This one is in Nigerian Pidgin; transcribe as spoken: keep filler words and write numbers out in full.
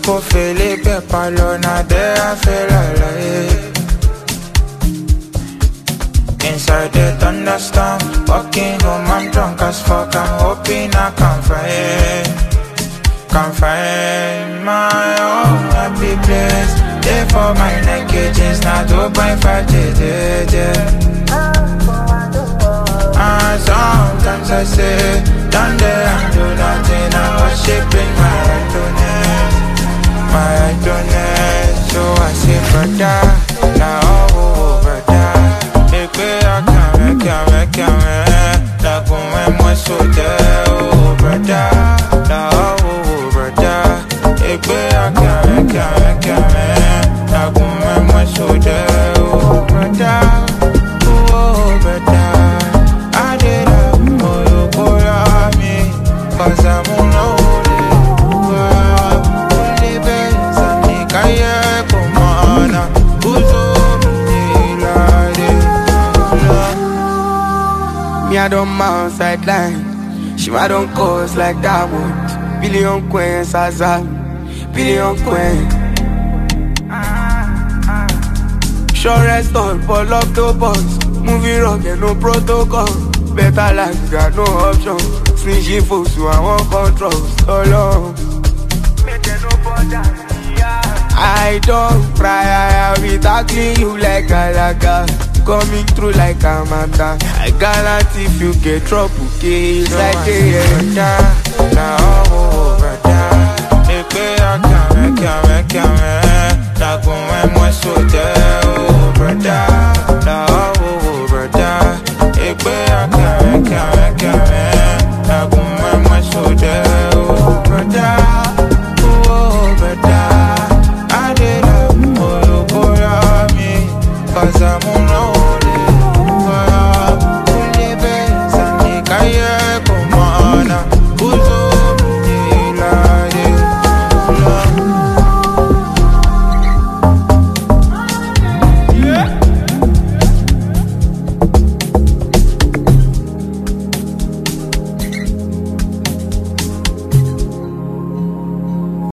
Kò Felipe Palona, there I feel alive. Inside the thunderstorm, walking home, I'm drunk as fuck. I'm hoping I can find, can find my own happy place. There for my neck, it's not open for today. And sometimes I say, down there and do nothing. I'm worshiping my idleness, my idleness. So I say, brother, now oh, brother. Make I can make ya, make ya, make la come moi so there, oh brother, la oh brother. Make I can make ya, make ya, make la come moi so there, oh brother, oh brother. I did a oh you call me, 'cause I'm on holy, only best and me kaya come on, who's me, I don't mind sideline. She I don't cause like that one. Billion coins, Azal. Billion coins. Sure rest all, pull up the box. Movie rock and no protocol. Better life, got no option. Snitching folks who I want control. So long. I don't cry, I will be tackling you like a laga. Coming through like a mata. I guarantee if you get trouble, it's like a brother. Now oh brother, make I can make ya, make ya, make la come moi so there, oh brother.